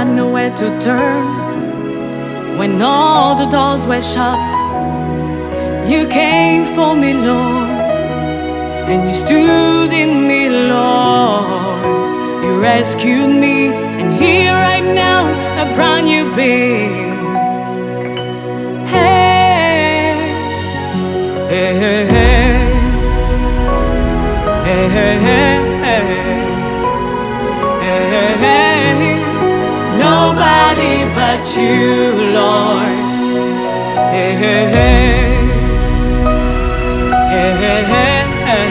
had nowhere to turn. When all the doors were shut, you came for me, Lord, and you stood in me, Lord. You rescued me, and here right now, a brand new being. Hey, hey, hey, hey, hey, hey, hey, hey, hey. Nobody but you, Lord. Hey, hey, hey. Hey, hey, hey,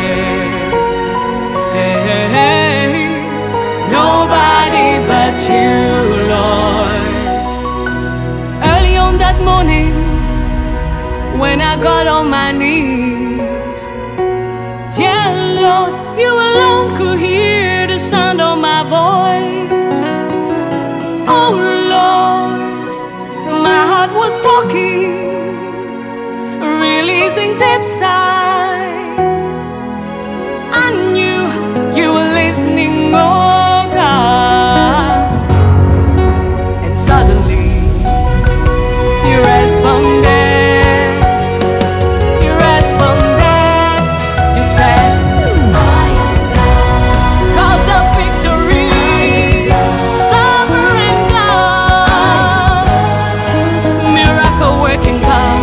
hey, hey, hey. Nobody but you, Lord. Early on that morning, when I got on my knees, dear Lord, you alone could hear the sound of my voice. Oh Lord, my heart was talking, releasing deep sighs. I knew you were listening, oh God. And suddenly you responded. You responded. You said, I am God. God of victory, sovereign God, miracle working God.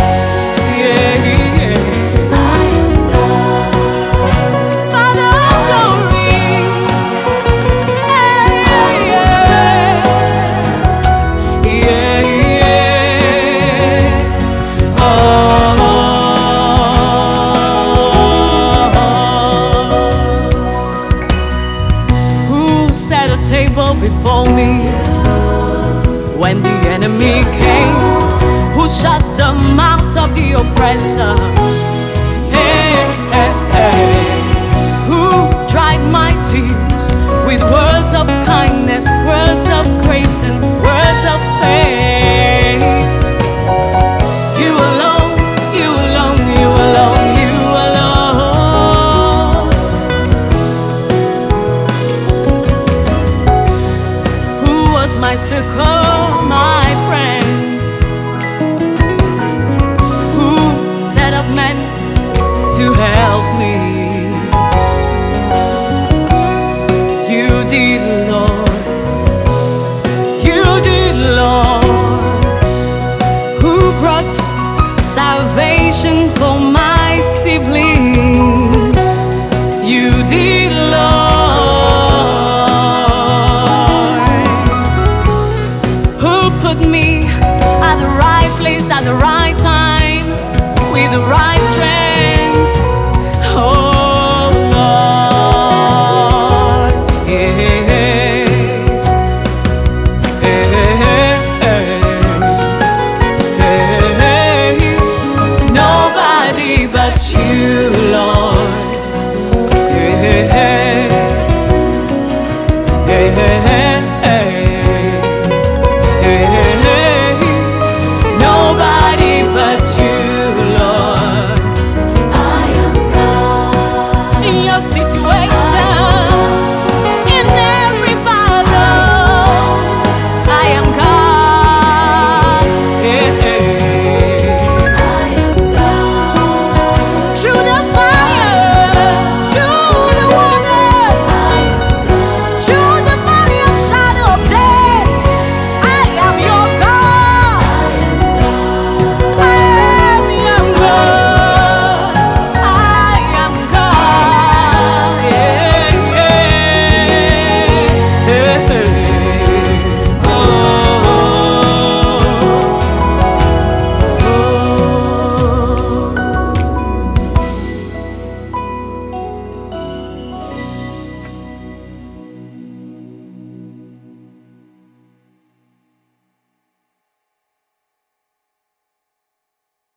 Set a table before me when the enemy came, who shut the mouth of the oppressor. Hey, hey, hey. Who dried my tears with words of kindness, words of grace, and words of faith. You alone, you alone, you alone, you alone. Who was my circle, my friend? Who set up men to help me?